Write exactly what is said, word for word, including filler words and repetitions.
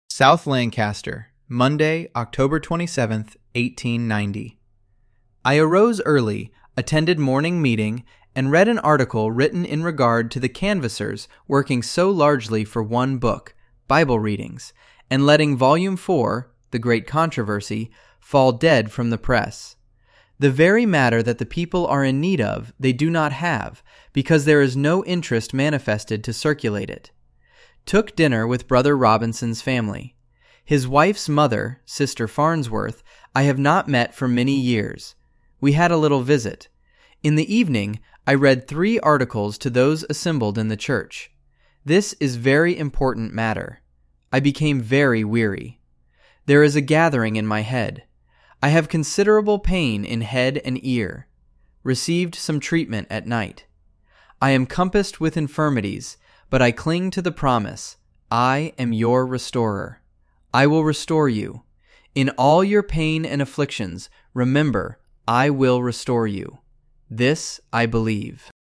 South Lancaster, Monday, October twenty-seventh, eighteen ninety. I arose early, attended morning meeting, and read an article written in regard to the canvassers working so largely for one book, Bible readings, and letting Volume four, The Great Controversy, fall dead from the press. The very matter that the people are in need of, they do not have, because there is no interest manifested to circulate it. Took dinner with Brother Robinson's family. His wife's mother, Sister Farnsworth, I have not met for many years. We had a little visit. In the evening, I read three articles to those assembled in the church. This is very important matter. I became very weary. There is a gathering in my head. I have considerable pain in head and ear. Received some treatment at night. I am compassed with infirmities, but I cling to the promise, I am your restorer. I will restore you. In all your pain and afflictions, remember, I will restore you. This I believe.